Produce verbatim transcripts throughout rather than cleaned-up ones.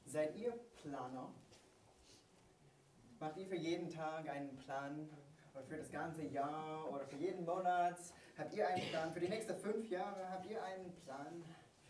Seid ihr Planer? Macht ihr für jeden Tag einen Plan? Oder für das ganze Jahr? Oder für jeden Monat? Habt ihr einen Plan? Für die nächsten fünf Jahre habt ihr einen Plan?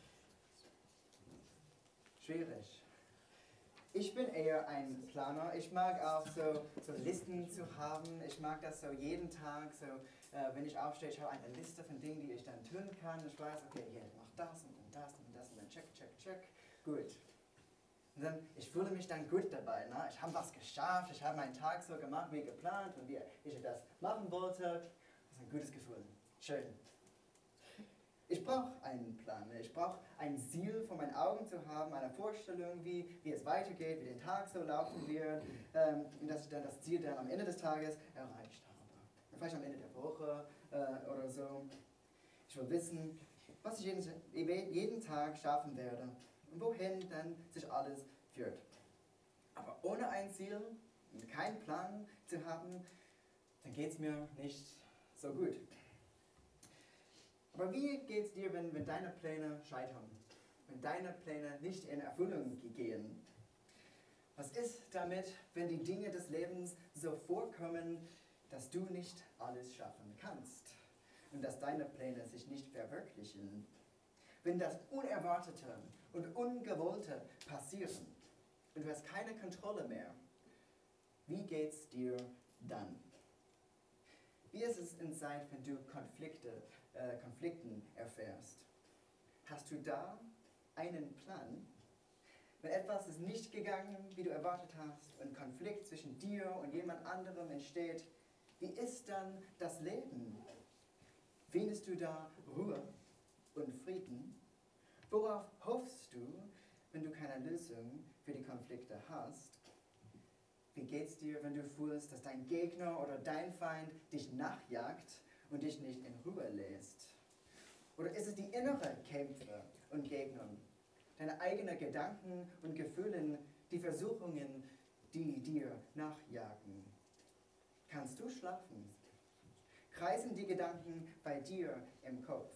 Schwierig. Ich bin eher ein Planer. Ich mag auch so, so Listen zu haben. Ich mag das so jeden Tag, so, äh, wenn ich aufstehe, ich habe eine Liste von Dingen, die ich dann tun kann. Ich weiß, okay, hier, ich mache das und dann das und das und dann check, check, check. Gut. Und dann, ich fühle mich dann gut dabei. Ne? Ich habe was geschafft, ich habe meinen Tag so gemacht, wie geplant und wie ich das machen wollte. Das ist ein gutes Gefühl. Schön. Ich brauche einen Plan, ich brauche ein Ziel vor meinen Augen zu haben, eine Vorstellung, wie, wie es weitergeht, wie der Tag so laufen wird, ähm, und dass ich dann das Ziel dann am Ende des Tages erreicht habe. Vielleicht am Ende der Woche äh, oder so. Ich will wissen, was ich jeden, jeden Tag schaffen werde und wohin dann sich alles führt. Aber ohne ein Ziel und keinen Plan zu haben, dann geht es mir nicht so gut. Aber wie geht es dir, wenn, wenn deine Pläne scheitern? Wenn deine Pläne nicht in Erfüllung gehen? Was ist damit, wenn die Dinge des Lebens so vorkommen, dass du nicht alles schaffen kannst? Und dass deine Pläne sich nicht verwirklichen? Wenn das Unerwartete und Ungewollte passieren und du hast keine Kontrolle mehr, wie geht es dir dann? Wie ist es in Zeit, wenn du Konflikte, äh, Konflikten erfährst? Hast du da einen Plan? Wenn etwas ist nicht gegangen, wie du erwartet hast, und Konflikt zwischen dir und jemand anderem entsteht, wie ist dann das Leben? Findest du da Ruhe und Frieden? Worauf hoffst du, wenn du keine Lösung für die Konflikte hast? Wie geht's dir, wenn du fühlst, dass dein Gegner oder dein Feind dich nachjagt und dich nicht in Ruhe lässt? Oder ist es die innere Kämpfe und Gegner, deine eigenen Gedanken und Gefühle, die Versuchungen, die dir nachjagen? Kannst du schlafen? Kreisen die Gedanken bei dir im Kopf?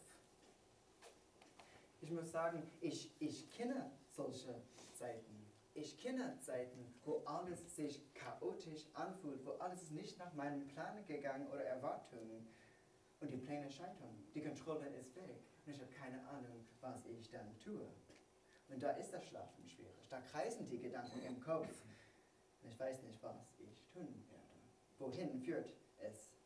Ich muss sagen, ich, ich kenne solche Zeiten. Ich kenne Zeiten, wo alles sich chaotisch anfühlt, wo alles ist nicht nach meinem Plan gegangen oder Erwartungen. Und die Pläne scheitern. Die Kontrolle ist weg. Und ich habe keine Ahnung, was ich dann tue. Und da ist das Schlafen schwierig. Da kreisen die Gedanken im Kopf. Und ich weiß nicht, was ich tun werde. Wohin führt es?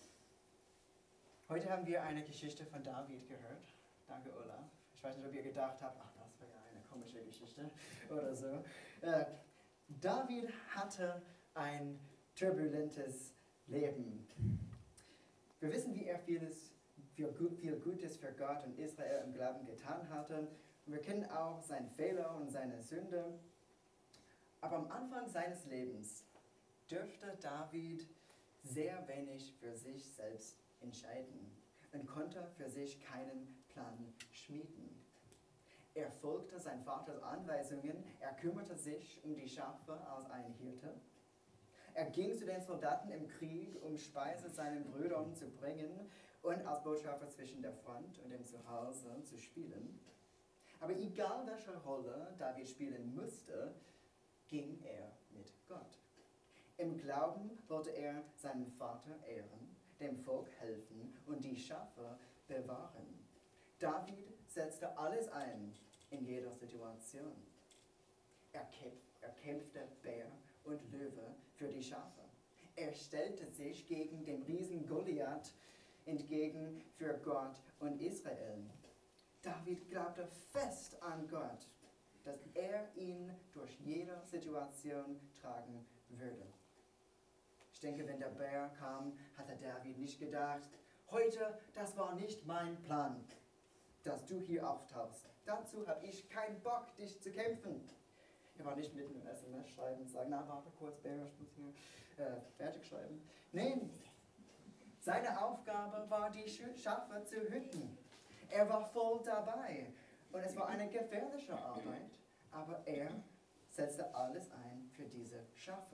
Heute haben wir eine Geschichte von David gehört. Danke, Olaf. Ich weiß nicht, ob ihr gedacht habt, ach, das war ja eine komische Geschichte oder so. Äh, David hatte ein turbulentes Leben. Wir wissen, wie er vieles, viel, viel Gutes für Gott und Israel im Glauben getan hatte. Und wir kennen auch seine Fehler und seine Sünde. Aber am Anfang seines Lebens dürfte David sehr wenig für sich selbst entscheiden und konnte für sich keinen Plan schmieden. Er folgte seinem Vaters Anweisungen, er kümmerte sich um die Schafe als ein Hirte. Er ging zu den Soldaten im Krieg, um Speise seinen Brüdern zu bringen und als Botschafter zwischen der Front und dem Zuhause zu spielen. Aber egal welche Rolle David spielen musste, ging er mit Gott. Im Glauben wollte er seinen Vater ehren, dem Volk helfen und die Schafe bewahren. David setzte alles ein in jeder Situation. Er, kämpf, er kämpfte Bär und Löwe für die Schafe. Er stellte sich gegen den Riesen Goliath entgegen für Gott und Israel. David glaubte fest an Gott, dass er ihn durch jede Situation tragen würde. Ich denke, wenn der Bär kam, hatte David nicht gedacht, heute, das war nicht mein Plan, dass du hier auftauchst. Dazu habe ich keinen Bock, dich zu kämpfen. Er war nicht mitten im S M S schreiben und sagen, na warte kurz, Bär, ich muss hier äh, fertig schreiben. Nein, seine Aufgabe war, die Schafe zu hüten. Er war voll dabei und es war eine gefährliche Arbeit, aber er setzte alles ein für diese Schafe.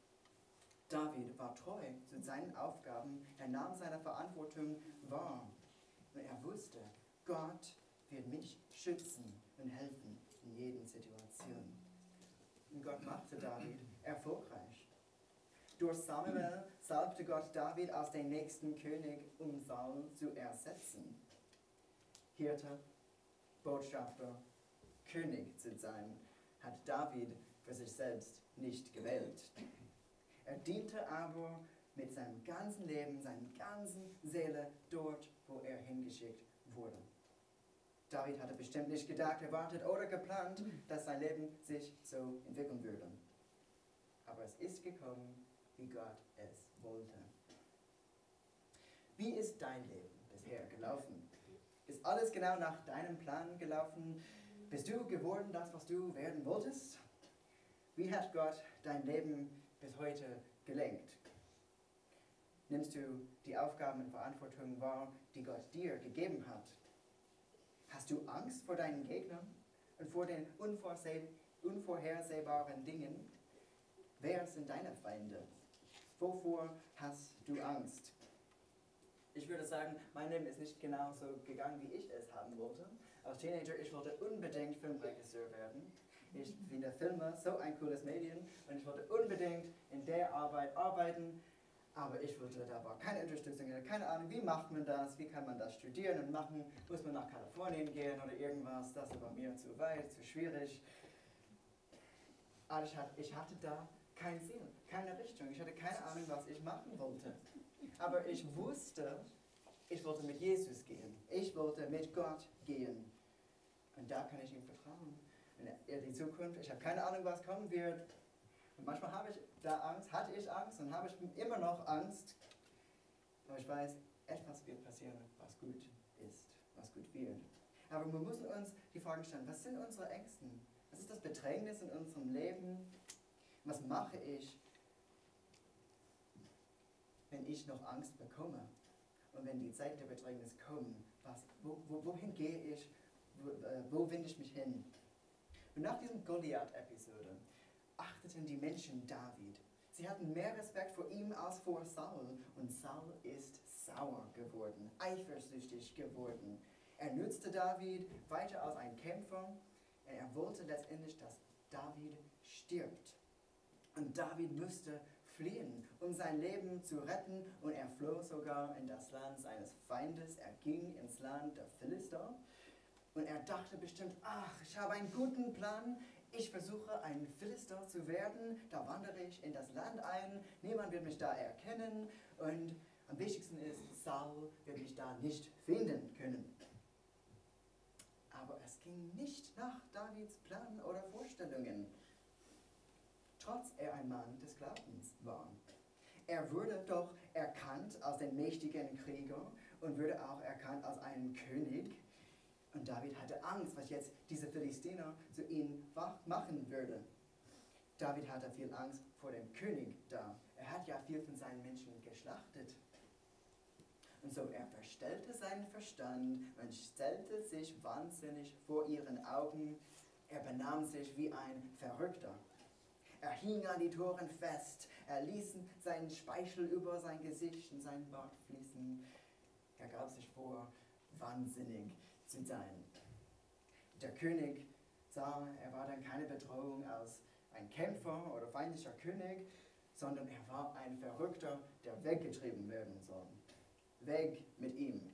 David war treu zu seinen Aufgaben, er nahm seine Verantwortung wahr und er wusste, Gott wird mich schützen und helfen in jeder Situation. Gott machte David erfolgreich. Durch Samuel salbte Gott David als den nächsten König, um Saul zu ersetzen. Hirte, Botschafter, König zu sein, hat David für sich selbst nicht gewählt. Er diente aber mit seinem ganzen Leben, seiner ganzen Seele dort, wo er hingeschickt wurde. David hatte bestimmt nicht gedacht, erwartet oder geplant, dass sein Leben sich so entwickeln würde. Aber es ist gekommen, wie Gott es wollte. Wie ist dein Leben bisher gelaufen? Ist alles genau nach deinem Plan gelaufen? Bist du geworden, das, was du werden wolltest? Wie hat Gott dein Leben bis heute gelenkt? Nimmst du die Aufgaben und Verantwortung wahr, die Gott dir gegeben hat? Hast du Angst vor deinen Gegnern und vor den unvorhersehbaren Dingen? Wer sind deine Feinde? Wovor hast du Angst? Ich würde sagen, mein Leben ist nicht genau so gegangen, wie ich es haben wollte. Als Teenager, ich wollte unbedingt Filmregisseur werden. Ich finde Filme so ein cooles Medium und ich wollte unbedingt in der Arbeit arbeiten. Aber ich wollte, da war keine Unterstützung, keine Ahnung, wie macht man das, wie kann man das studieren und machen, muss man nach Kalifornien gehen oder irgendwas, das war mir zu weit, zu schwierig. Aber ich hatte, ich hatte da kein Ziel, keine Richtung, ich hatte keine Ahnung, was ich machen wollte. Aber ich wusste, ich wollte mit Jesus gehen, ich wollte mit Gott gehen. Und da kann ich ihm vertrauen. In die Zukunft, ich habe keine Ahnung, was kommen wird. Und manchmal habe ich da Angst, hatte ich Angst und habe ich immer noch Angst. Aber ich weiß, etwas wird passieren, was gut ist, was gut wird. Aber wir müssen uns die Frage stellen, was sind unsere Ängsten? Was ist das Bedrängnis in unserem Leben? Was mache ich, wenn ich noch Angst bekomme? Und wenn die Zeiten der Bedrängnis kommen, was, wo, wo, wohin gehe ich? Wo, äh, wo wende ich mich hin? Und nach diesem Goliath-Episode achteten die Menschen David. Sie hatten mehr Respekt vor ihm als vor Saul. Und Saul ist sauer geworden, eifersüchtig geworden. Er nützte David weiter als ein Kämpfer. Er wollte letztendlich, dass David stirbt. Und David musste fliehen, um sein Leben zu retten. Und er floh sogar in das Land seines Feindes. Er ging ins Land der Philister. Und er dachte bestimmt, ach, ich habe einen guten Plan. Ich versuche, ein Philister zu werden. Da wandere ich in das Land ein. Niemand wird mich da erkennen. Und am wichtigsten ist, Saul wird mich da nicht finden können. Aber es ging nicht nach Davids Plan oder Vorstellungen. Trotz er ein Mann des Glaubens war. Er wurde doch erkannt als den mächtigen Krieger und wurde auch erkannt als einen König. Und David hatte Angst, was jetzt diese Philistiner zu ihm machen würde. David hatte viel Angst vor dem König da. Er hat ja viel von seinen Menschen geschlachtet. Und so er verstellte seinen Verstand und stellte sich wahnsinnig vor ihren Augen. Er benahm sich wie ein Verrückter. Er hing an die Toren fest. Er ließ seinen Speichel über sein Gesicht und seinen Bart fließen. Er gab sich vor, wahnsinnig zu sein. Der König sah, er war dann keine Bedrohung als ein Kämpfer oder feindlicher König, sondern er war ein Verrückter, der weggetrieben werden soll. Weg mit ihm.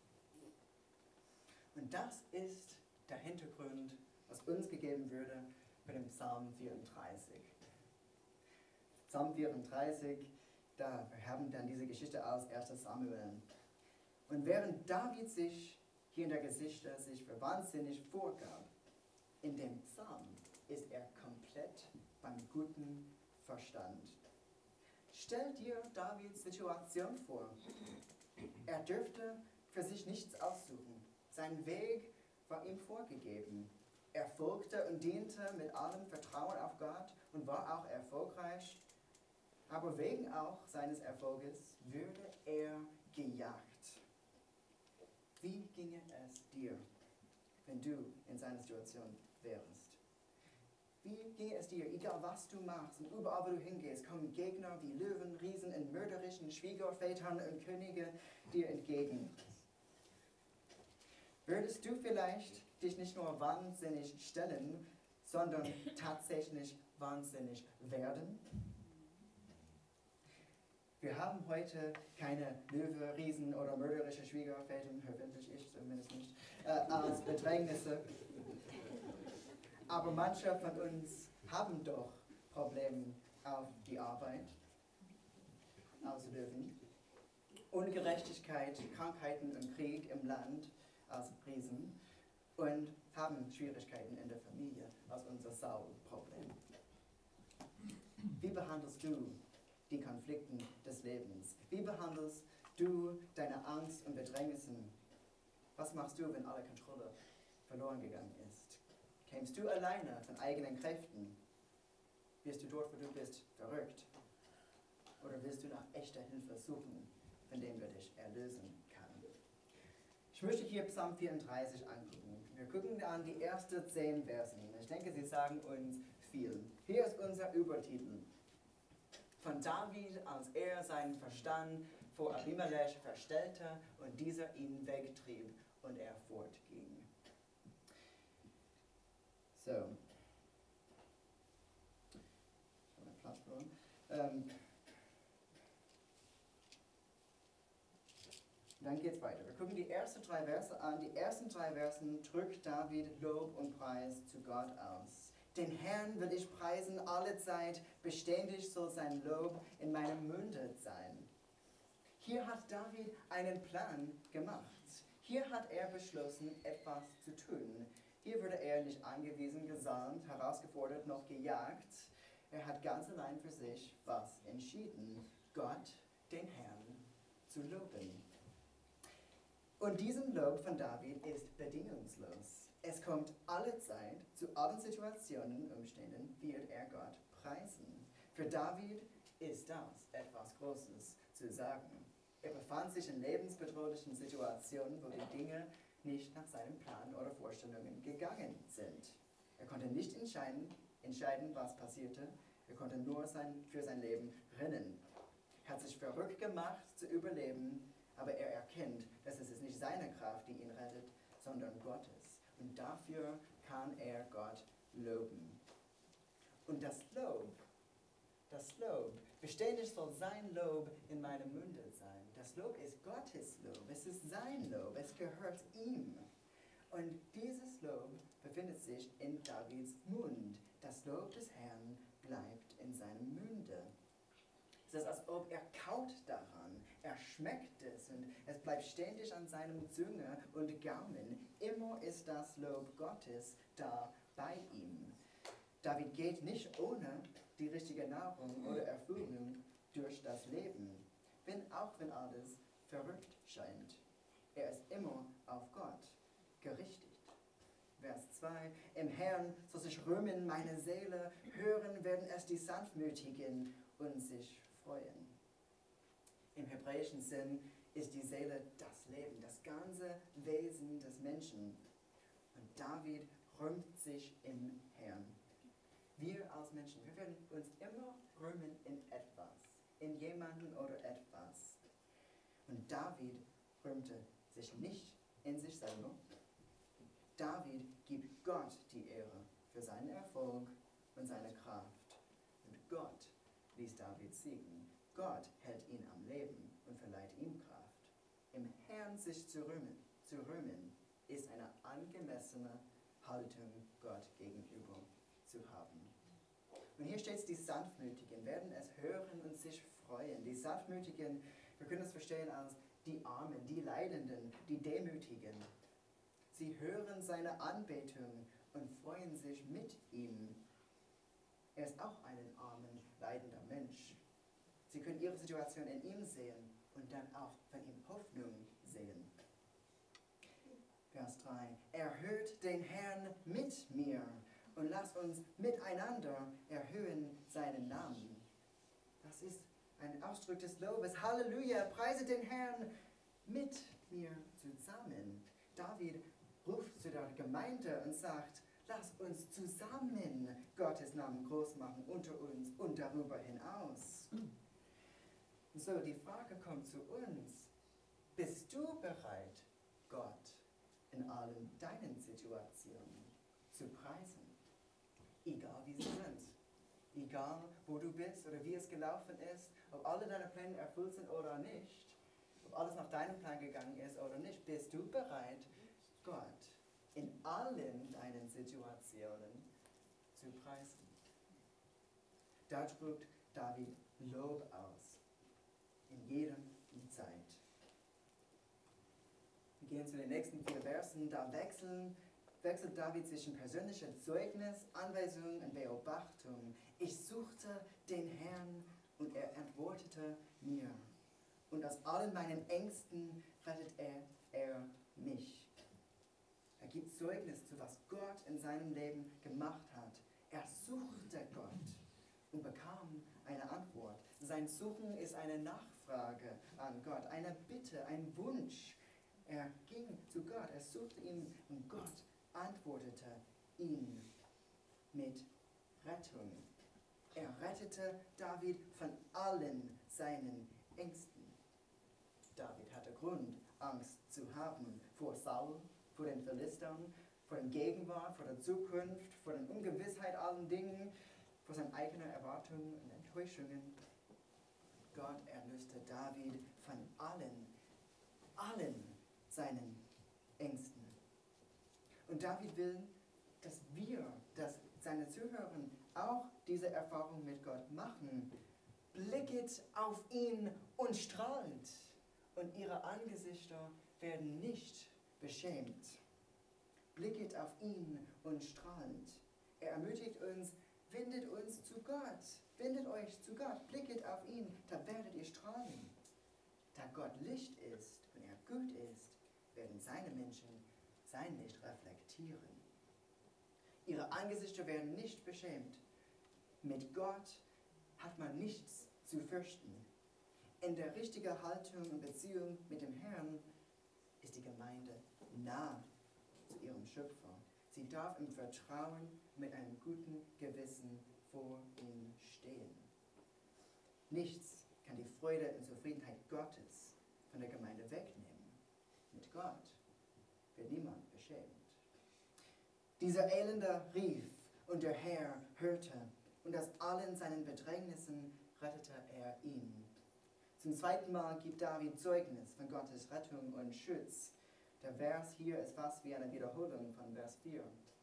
Und das ist der Hintergrund, was uns gegeben würde bei dem Psalm vierunddreißig. Psalm vierunddreißig, da haben wir dann diese Geschichte aus erster Samuel. Und während David sich hier in der Geschichte sich für wahnsinnig vorgab, in dem Psalm ist er komplett beim guten Verstand. Stell dir Davids Situation vor. Er dürfte für sich nichts aussuchen. Sein Weg war ihm vorgegeben. Er folgte und diente mit allem Vertrauen auf Gott und war auch erfolgreich. Aber wegen auch seines Erfolges würde er gejagt. Wie ginge es dir, wenn du in seiner Situation wärst? Wie ginge es dir, egal was du machst und überall, wo du hingehst, kommen Gegner wie Löwen, Riesen und mörderischen Schwiegervätern und Könige dir entgegen? Würdest du vielleicht dich nicht nur wahnsinnig stellen, sondern tatsächlich wahnsinnig werden. Wir haben heute keine Löwe, Riesen oder mörderische Schwiegerväter, hoffentlich ich zumindest nicht, äh, als Bedrängnisse. Aber manche von uns haben doch Probleme auf die Arbeit als Löwen. Ungerechtigkeit, Krankheiten und Krieg im Land als Riesen und haben Schwierigkeiten in der Familie als unser Saul-Problem. Wie behandelst du die Konflikte des Lebens? Wie behandelst du deine Angst und Bedrängnissen? Was machst du, wenn alle Kontrolle verloren gegangen ist? Kämst du alleine von eigenen Kräften? Wirst du dort, wo du bist, verrückt? Oder willst du nach echter Hilfe suchen, von dem wir dich erlösen kann? Ich möchte hier Psalm vierunddreißig angucken. Wir gucken an die ersten zehn Versen. Ich denke, sie sagen uns viel. Hier ist unser Übertitel. Von David, als er seinen Verstand vor Abimelech verstellte und dieser ihn wegtrieb und er fortging. So. Ich habe Platz verloren. Ähm, Dann geht's weiter. Wir gucken die ersten drei Verse an. Die ersten drei Versen drückt David Lob und Preis zu Gott aus. Den Herrn will ich preisen alle Zeit, beständig soll sein Lob in meinem Munde sein. Hier hat David einen Plan gemacht. Hier hat er beschlossen, etwas zu tun. Hier wurde er nicht angewiesen, gesandt, herausgefordert, noch gejagt. Er hat ganz allein für sich was entschieden, Gott, den Herrn, zu loben. Und diesen Lob von David ist bedingungslos. Es kommt alle Zeit, zu allen Situationen und Umständen wird er Gott preisen. Für David ist das etwas Großes zu sagen. Er befand sich in lebensbedrohlichen Situationen, wo die Dinge nicht nach seinem Plan oder Vorstellungen gegangen sind. Er konnte nicht entscheiden, entscheiden was passierte. Er konnte nur sein, für sein Leben rennen. Er hat sich verrückt gemacht, zu überleben, aber er erkennt, dass es ist nicht seine Kraft, die ihn rettet, sondern Gottes. Und dafür kann er Gott loben. Und das Lob, das Lob, beständig soll sein Lob in meinem Munde sein. Das Lob ist Gottes Lob, es ist sein Lob, es gehört ihm. Und dieses Lob befindet sich in Davids Mund. Das Lob des Herrn bleibt in seinem Munde. Es ist, als ob er kaut daran, er schmeckt es und es bleibt ständig an seinem Zunge und Gaumen. Immer ist das Lob Gottes da bei ihm. David geht nicht ohne die richtige Nahrung oder Erfüllung durch das Leben, wenn, auch wenn alles verrückt scheint. Er ist immer auf Gott gerichtet. Vers zwei. Im Herrn soll sich rühmen meine Seele, hören werden es die Sanftmütigen und sich freuen. Im hebräischen Sinn ist die Seele das Leben, das ganze Wesen des Menschen. Und David rühmt sich im Herrn. Wir als Menschen, wir werden uns immer rühmen in etwas, in jemanden oder etwas. Und David rühmte sich nicht in sich selber. David gibt Gott die Ehre für seinen Erfolg und seine Kraft. Und Gott ließ David siegen. Gott hält ihn am Leben und verleiht ihm Kraft. Im Herrn sich zu rühmen, zu rühmen ist eine angemessene Haltung Gott gegenüber zu haben. Und hier steht es, die Sanftmütigen werden es hören und sich freuen. Die Sanftmütigen, wir können es verstehen als die Armen, die Leidenden, die Demütigen. Sie hören seine Anbetung und freuen sich mit ihm. Er ist auch ein armen, leidender Mensch. Sie können ihre Situation in ihm sehen und dann auch von ihm Hoffnung sehen. Vers drei. Erhöht den Herrn mit mir und lasst uns miteinander erhöhen seinen Namen. Das ist ein Ausdruck des Lobes. Halleluja, preise den Herrn mit mir zusammen. David ruft zu der Gemeinde und sagt, lasst uns zusammen Gottes Namen groß machen unter uns und darüber hinaus. Und so, die Frage kommt zu uns. Bist du bereit, Gott in allen deinen Situationen zu preisen? egal wie sie sind. Egal, wo du bist oder wie es gelaufen ist, ob alle deine Pläne erfüllt sind oder nicht, ob alles nach deinem Plan gegangen ist oder nicht, bist du bereit, Gott in allen deinen Situationen zu preisen. Da drückt David Lob aus, in jedem Zeit. Wir gehen zu den nächsten vier Versen, da wechseln, wechselt David zwischen persönlicher Zeugnis, Anweisung und Beobachtung. Ich suchte den Herrn und er antwortete mir. Und aus allen meinen Ängsten rettet er, er mich. Er gibt Zeugnis zu, was Gott in seinem Leben gemacht hat. Er suchte Gott und bekam eine Antwort. Sein Suchen ist eine Nachfrage an Gott, eine Bitte, ein Wunsch. Er ging zu Gott, er suchte ihn und Gott antwortete ihn mit Rettung. Er rettete David von allen seinen Ängsten. David hatte Grund, Angst zu haben vor Saul, vor den Philistern, vor der Gegenwart, vor der Zukunft, vor der Ungewissheit allen Dingen, vor seinen eigenen Erwartungen und Enttäuschungen. Gott erlöste David von allen, allen seinen Ängsten. Und David will, dass wir, dass seine Zuhörer auch diese Erfahrung mit Gott machen. Blicket auf ihn und strahlt, und ihre Angesichter werden nicht beschämt. Blicket auf ihn und strahlt. Er ermutigt uns, wendet uns zu Gott, wendet euch zu Gott, blicket auf ihn, da werdet ihr strahlen. Da Gott Licht ist und er gut ist, werden seine Menschen sein Licht reflektieren. Ihre Angesichter werden nicht beschämt. Mit Gott hat man nichts zu fürchten. In der richtigen Haltung und Beziehung mit dem Herrn ist die Gemeinde nah zu ihrem Schöpfer. Sie darf im Vertrauen mit einem guten Gewissen vor ihm stehen. Nichts kann die Freude und Zufriedenheit Gottes von der Gemeinde wegnehmen. Mit Gott wird niemand beschämt. Dieser Elende rief, und der Herr hörte, und aus allen seinen Bedrängnissen rettete er ihn. Zum zweiten Mal gibt David Zeugnis von Gottes Rettung und Schutz. Der Vers hier ist fast wie eine Wiederholung von Vers vier.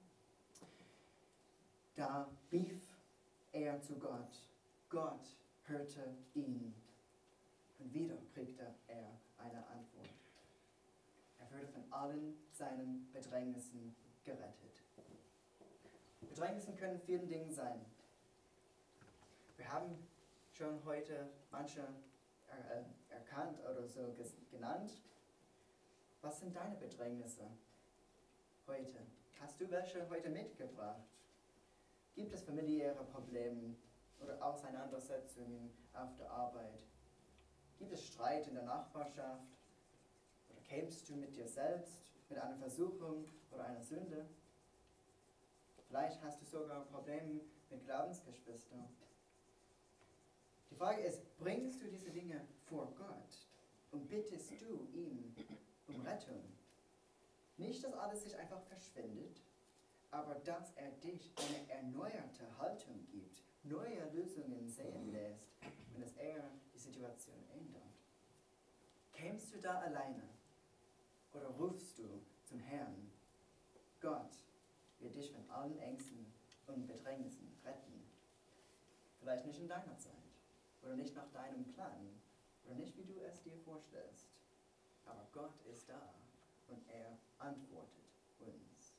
Da rief er zu Gott. Gott hörte ihn. Und wieder kriegte er eine Antwort. Er wurde von allen seinen Bedrängnissen gerettet. Bedrängnissen können vielen Dingen sein. Wir haben schon heute manche er, äh, erkannt oder so genannt. Was sind deine Bedrängnisse heute? Hast du welche heute mitgebracht? Gibt es familiäre Probleme oder Auseinandersetzungen auf der Arbeit? Gibt es Streit in der Nachbarschaft? Oder kämpfst du mit dir selbst, mit einer Versuchung oder einer Sünde? Vielleicht hast du sogar Probleme mit Glaubensgeschwistern. Die Frage ist, bringst du diese Dinge vor Gott und bittest du ihn um Rettung? Nicht, dass alles sich einfach verschwindet, aber dass er dich eine erneuerte Haltung gibt, neue Lösungen sehen lässt und dass er die Situation ändert. Kämpfst du da alleine oder rufst du zum Herrn? Gott wird dich von allen Ängsten und Bedrängnissen retten. Vielleicht nicht in deiner Zeit oder nicht nach deinem Plan oder nicht wie du es dir vorstellst. Aber Gott ist da und er antwortet uns.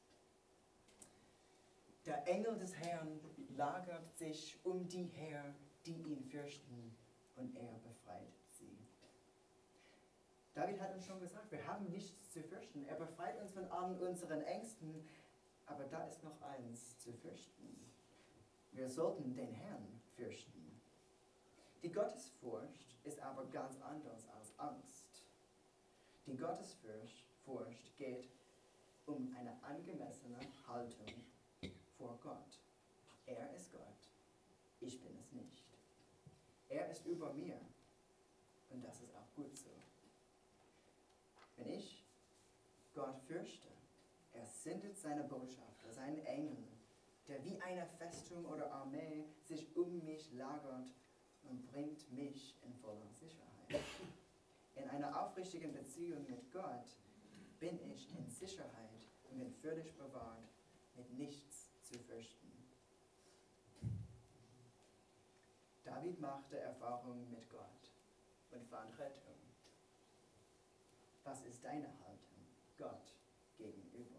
Der Engel des Herrn lagert sich um die her, die ihn fürchten, und er befreit sie. David hat uns schon gesagt, wir haben nichts zu fürchten. Er befreit uns von allen unseren Ängsten, aber da ist noch eins zu fürchten. Wir sollten den Herrn fürchten. Die Gottesfurcht ist aber ganz anders als Angst. Die Gottesfurcht Furcht geht um eine angemessene Haltung vor Gott. Er ist Gott, ich bin es nicht. Er ist über mir und das ist auch gut so. Wenn ich Gott fürchte, er sendet seine Botschafter, seinen Engel, der wie eine Festung oder Armee sich um mich lagert und bringt mich in voller Sicherheit. In einer aufrichtigen Beziehung mit Gott bin ich in Sicherheit und bin völlig bewahrt, mit nichts zu fürchten. David machte Erfahrungen mit Gott und fand Rettung. Was ist deine Haltung Gott gegenüber?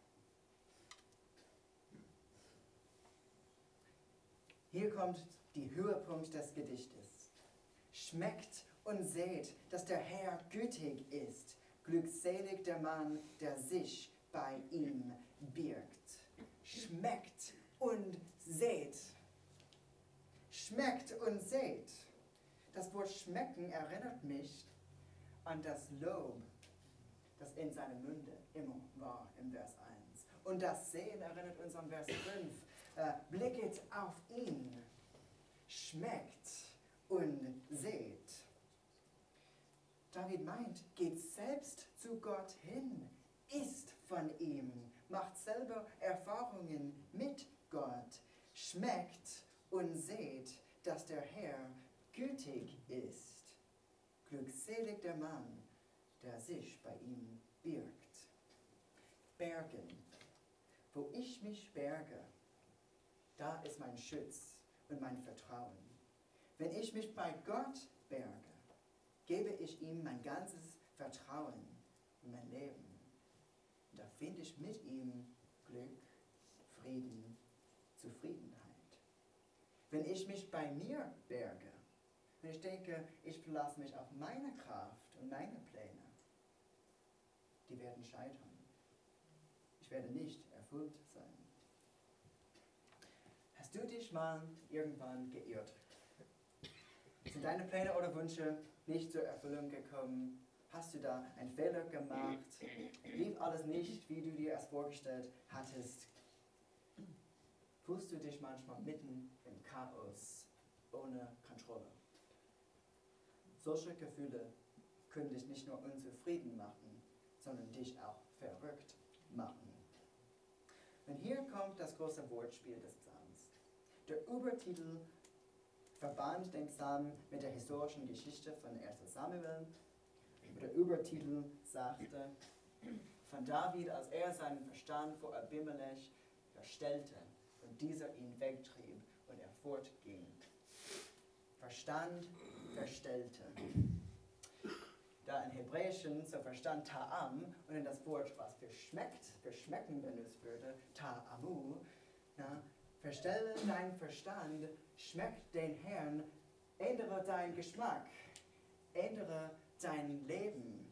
Hier kommt der Höhepunkt des Gedichtes. Schmeckt und seht, dass der Herr gütig ist. Glückselig der Mann, der sich bei ihm birgt. Schmeckt und seht. Schmeckt und seht. Das Wort schmecken erinnert mich an das Lob, das in seinem Munde immer war im Vers eins. Und das Sehen erinnert uns an Vers fünf. Äh, blicket auf ihn. Schmeckt und seht. David meint, geht selbst zu Gott hin, isst von ihm, macht selber Erfahrungen mit Gott, schmeckt und seht, dass der Herr gütig ist. Glückselig der Mann, der sich bei ihm birgt. Bergen. Wo ich mich berge, da ist mein Schutz und mein Vertrauen. Wenn ich mich bei Gott berge, gebe ich ihm mein ganzes Vertrauen und mein Leben. Und da finde ich mit ihm Glück, Frieden, Zufriedenheit. Wenn ich mich bei mir berge, und ich denke, ich verlasse mich auf meine Kraft und meine Pläne, die werden scheitern. Ich werde nicht erfüllt sein. Hast du dich mal irgendwann geirrt? Sind deine Pläne oder Wünsche nicht zur Erfüllung gekommen? Hast du da einen Fehler gemacht? Lief alles nicht, wie du dir es vorgestellt hattest? Fühlst du dich manchmal mitten im Chaos, ohne Kontrolle? Solche Gefühle können dich nicht nur unzufrieden machen, sondern dich auch verrückt machen. Und hier kommt das große Wortspiel des Psalms. Der Übertitel verband den Psalm mit der historischen Geschichte von erster Samuel. Der Übertitel sagte, von David, als er seinen Verstand vor Abimelech verstellte und dieser ihn wegtrieb und er fortging. Verstand verstellte. Da im Hebräischen so Verstand ta'am und in das Wort, was für schmeckt, für schmecken benutzt würde, ta'amu, na, verstelle dein Verstand, schmeckt den Herrn, ändere deinen Geschmack, ändere dein Leben.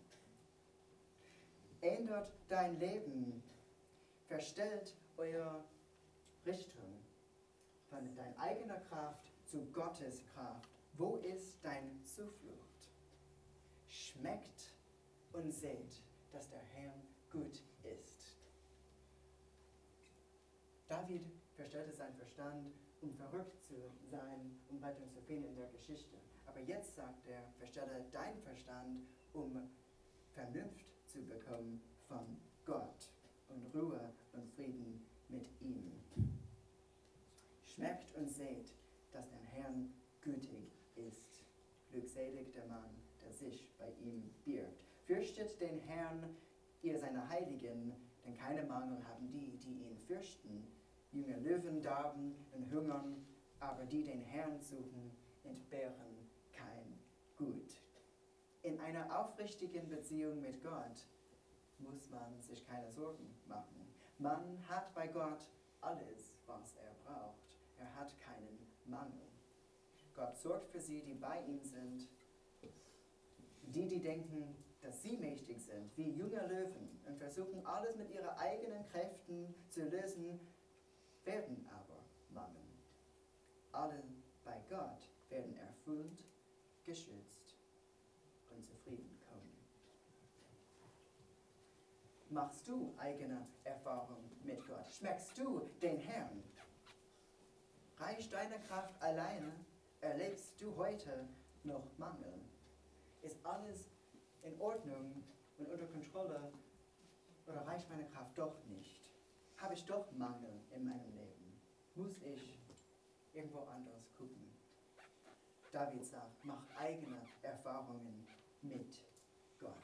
Ändert dein Leben, verstellt eure Richtung von deiner eigenen Kraft zu Gottes Kraft. Wo ist deine Zuflucht? Schmeckt und seht, dass der Herr gut ist. David verstellte seinen Verstand, um verrückt zu sein, um Rettung zu finden in der Geschichte. Aber jetzt sagt er, verstelle deinen Verstand, um Vernunft zu bekommen von Gott und Ruhe und Frieden mit ihm. Schmeckt und seht, dass der Herr gütig ist. Glückselig der Mann, der sich bei ihm birgt. Fürchtet den Herrn, ihr seine Heiligen, denn keine Mangel haben die, die ihn fürchten. Junge Löwen darben und hungern, aber die den Herrn suchen, entbehren kein Gut. In einer aufrichtigen Beziehung mit Gott muss man sich keine Sorgen machen. Man hat bei Gott alles, was er braucht. Er hat keinen Mangel. Gott sorgt für sie, die bei ihm sind. Die, die denken, dass sie mächtig sind, wie junge Löwen und versuchen, alles mit ihren eigenen Kräften zu lösen, werden aber mangeln. Alle bei Gott werden erfüllt, geschützt und zufrieden kommen. Machst du eigene Erfahrung mit Gott? Schmeckst du den Herrn? Reicht deine Kraft alleine? Erlebst du heute noch Mangel? Ist alles in Ordnung und unter Kontrolle oder reicht meine Kraft doch nicht? Habe ich doch Mangel in meinem Leben? muss ich irgendwo anders gucken. David sagt, mach eigene Erfahrungen mit Gott.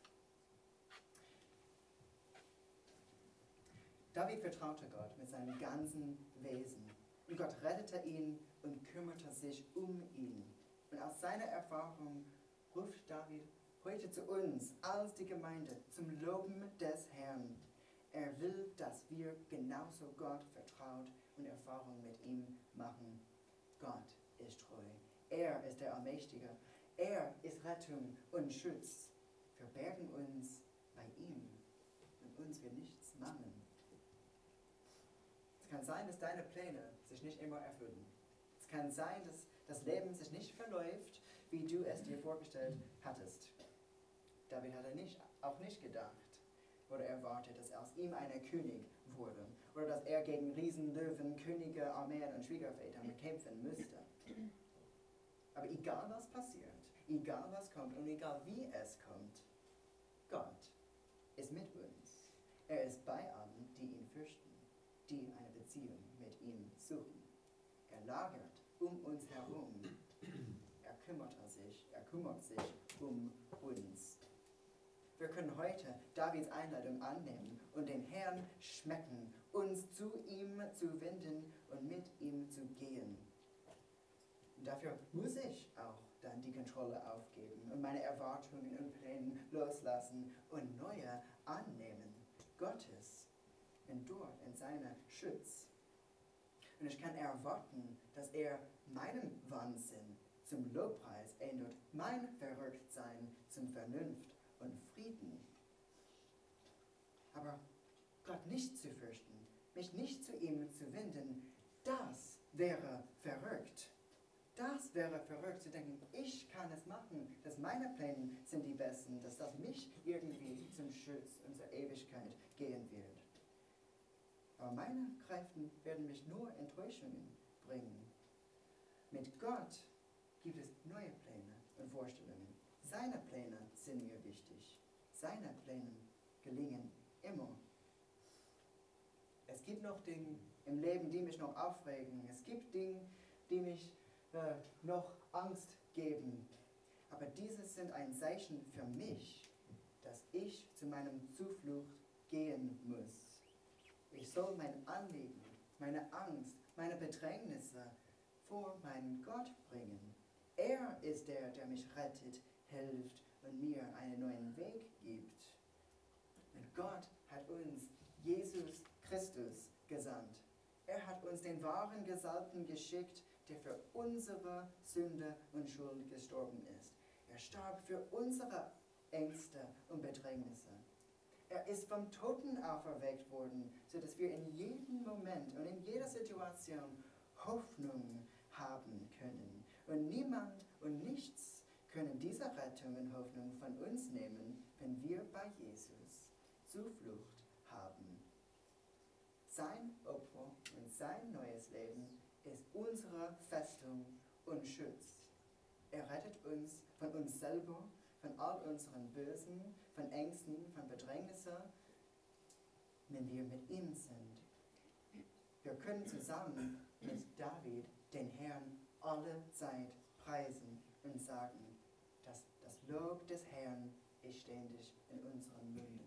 David vertraute Gott mit seinem ganzen Wesen. Und Gott rettete ihn und kümmerte sich um ihn. Und aus seiner Erfahrung ruft David heute zu uns als die Gemeinde zum Loben des Herrn. Er will, dass wir genauso Gott vertraut und Erfahrung mit ihm machen. Gott ist treu. Er ist der Allmächtige. Er ist Rettung und Schutz. Wir bergen uns bei ihm und uns wird nichts mangeln. Es kann sein, dass deine Pläne sich nicht immer erfüllen. Es kann sein, dass das Leben sich nicht verläuft, wie du es dir vorgestellt hattest. David hatte nicht, auch nicht gedacht oder erwartet, dass aus ihm ein König wurde oder dass er gegen Riesen, Löwen, Könige, Armeen und Schwiegerväter kämpfen müsste. Aber egal was passiert, egal was kommt und egal wie es kommt, Gott ist mit uns. Er ist bei allen, die ihn fürchten, die eine Beziehung mit ihm suchen. Er lagert um uns herum. Er kümmert sich, er kümmert sich um uns. Wir können heute Davids Einladung annehmen und den Herrn schmecken, uns zu ihm zu wenden und mit ihm zu gehen. Und dafür muss ich auch dann die Kontrolle aufgeben und meine Erwartungen und Pläne loslassen und neue annehmen. Gottes und dort in seiner Schutz. Und ich kann erwarten, dass er meinen Wahnsinn zum Lobpreis ändert, mein Verrücktsein zum Vernunft und Frieden. Aber Gott nicht zu fürchten, mich nicht zu ihm zu wenden, das wäre verrückt. Das wäre verrückt zu denken, ich kann es machen, dass meine Pläne sind die besten, dass das mich irgendwie zum Schutz und zur Ewigkeit gehen wird. Aber meine Kräfte werden mich nur Enttäuschungen bringen. Mit Gott gibt es neue Pläne und Vorstellungen. Seine Pläne sind mir wichtig. Seine Pläne gelingen immer. Es gibt noch Dinge im Leben, die mich noch aufregen. Es gibt Dinge, die mich äh, noch Angst geben. Aber diese sind ein Zeichen für mich, dass ich zu meinem Zuflucht gehen muss. Ich soll mein Anliegen, meine Angst, meine Bedrängnisse vor meinen Gott bringen. Er ist der, der mich rettet, hilft und mir einen neuen Weg gibt. Und Gott hat uns Jesus Christus gesandt. Er hat uns den wahren Gesalbten geschickt, der für unsere Sünde und Schuld gestorben ist. Er starb für unsere Ängste und Bedrängnisse. Er ist vom Toten auferweckt worden, sodass wir in jedem Moment und in jeder Situation Hoffnung haben können. Und niemand und nichts können diese Rettung und Hoffnung von uns nehmen, wenn wir bei Jesus Zuflucht haben. Sein Opfer und sein neues Leben ist unsere Festung und Schutz. Er rettet uns von uns selber, von all unseren Bösen, von Ängsten, von Bedrängnissen, wenn wir mit ihm sind. Wir können zusammen mit David den Herrn alle Zeit preisen und sagen, dass das Lob des Herrn ist ständig in unseren Münden.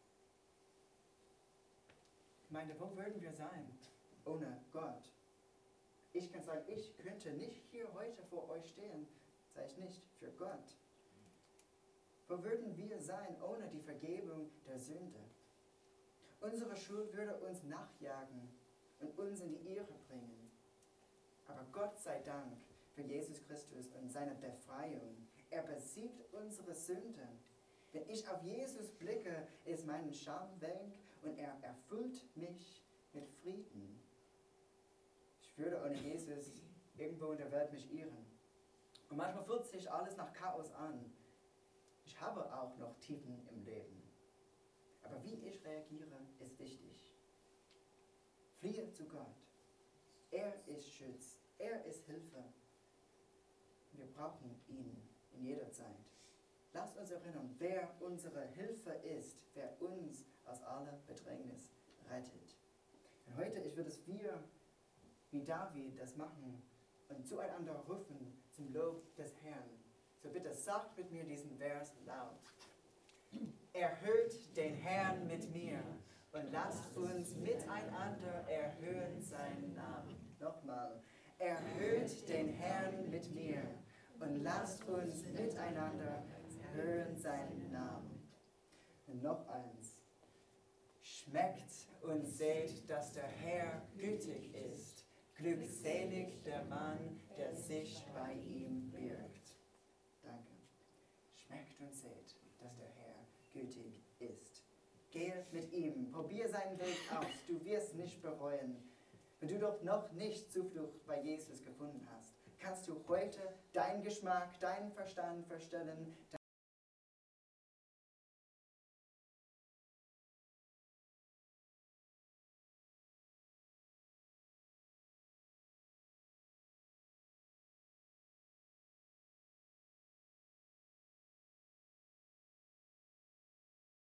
Ich meine, wo würden wir sein ohne Gott? Ich kann sagen, ich könnte nicht hier heute vor euch stehen, sei es nicht für Gott. Wo würden wir sein ohne die Vergebung der Sünde? Unsere Schuld würde uns nachjagen und uns in die Irre bringen. Aber Gott sei Dank für Jesus Christus und seine Befreiung. Er besiegt unsere Sünden. Wenn ich auf Jesus blicke, ist mein Scham weg und er erfüllt mich mit Frieden. Ich würde ohne Jesus irgendwo in der Welt mich irren. Und manchmal fühlt sich alles nach Chaos an. Ich habe auch noch Tiefen im Leben. Aber wie ich reagiere, ist wichtig. Fliehe zu Gott. Er ist Schutz. Er ist Hilfe. Wir brauchen ihn in jeder Zeit. Lasst uns erinnern, wer unsere Hilfe ist, wer uns aus aller Bedrängnis rettet. Und heute, ich würde es wir wie David das machen und zueinander rufen zum Lob des Herrn. So bitte sagt mit mir diesen Vers laut. Erhöht den Herrn mit mir und lasst uns miteinander erhöhen seinen Namen. Nochmal. Erhöht den Herrn mit mir und lasst uns miteinander erhöhen seinen Namen. Und noch eins. Schmeckt und seht, dass der Herr gütig ist. Glückselig der Mann, der sich bei ihm birgt. Danke. Schmeckt und seht, dass der Herr gütig ist. Gehe mit ihm, probier seinen Weg aus, du wirst nicht bereuen. Wenn du doch noch nicht Zuflucht bei Jesus gefunden hast, kannst du heute deinen Geschmack, deinen Verstand verstellen,